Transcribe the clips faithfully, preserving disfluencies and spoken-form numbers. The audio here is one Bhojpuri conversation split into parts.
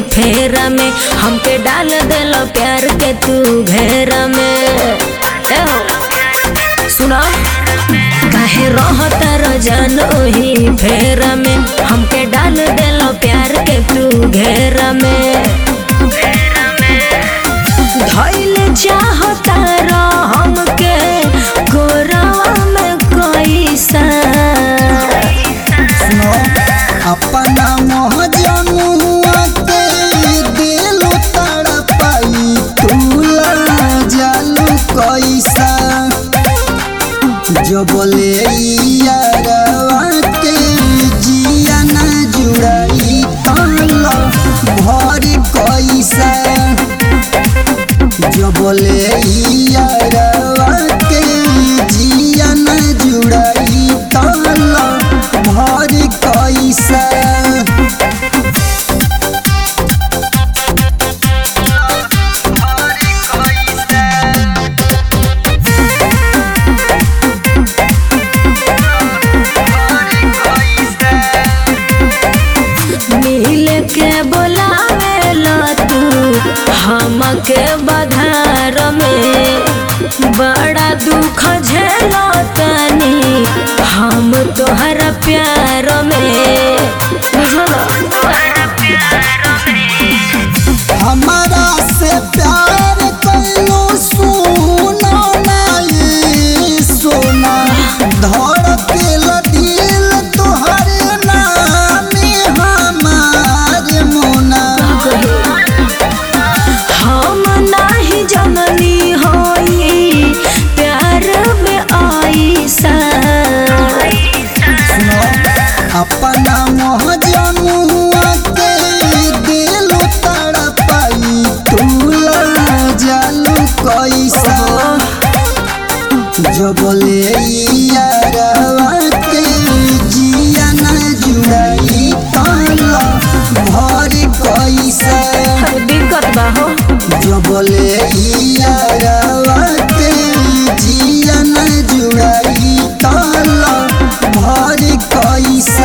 फेरा में हमके डाल देलो प्यार के तू घेरा में। ए हो सुना काहे रहता रजान ओही फेरा में हमके डाल देलो प्यार के तू घेरा में। धइल चाहता रो हमके गोरवा में कैसा अपना मोह जनुआ के दिलो तड़पाई तुला जालू कैसा जो बोले यारवा के जिया न जुड़ाई ताला भरी कैसा जो बोले यारवा के जिया न जुड़ाई ताला भरी कैसा। मिल के बोलावेला तू हमके बधार में बड़ा दुख झेलो तनी हम तोहरा प्यार में बुझलो। हमारा से प्यार कइलो सुनो ना ये सोना धड़केल दिल तोहरे नामे हमारे मोना। हम नाही जननी होई प्यार में आईसा अपना मोह जनुआ के दिलो तड़पाई तुला जालू कैसा जो बोले यारवा के जिया न जुड़ाई ताला भरी कैसा दिक्कत बा हो। जो बोले यारवा के जिया न जुड़ाई ताला भरी कैसा।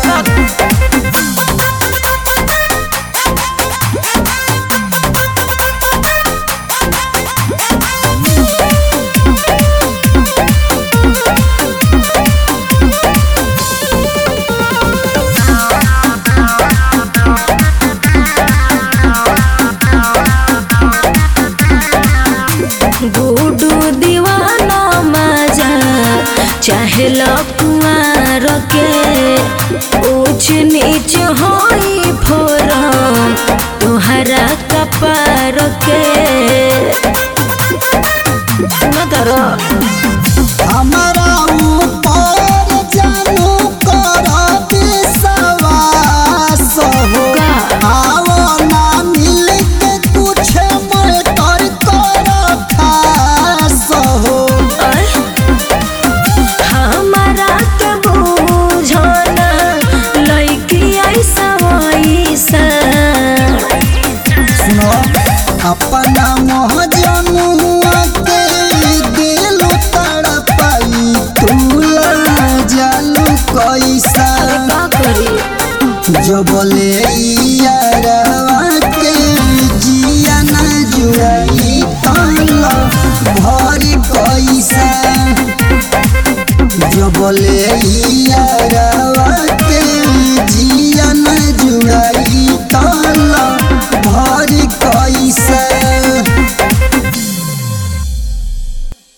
गुडू दीवाना मजा चाहे कुआर के ऊंच नीच होई फोरम तुहरा कपार के सुनतर हमारा ऊपर जानू कर विश्वास हो आओ ना मिल के कुछ मटर कर खास हो। हमारा के बुझना लइकी ऐसा वैसा सुनो अपना मोह जनुआ के दिलो तड़पाई तुला जालू कैसा का करी जो बोले यारवा के जिया न जुड़ाई ताला भरी कैसा जो बोले यारवा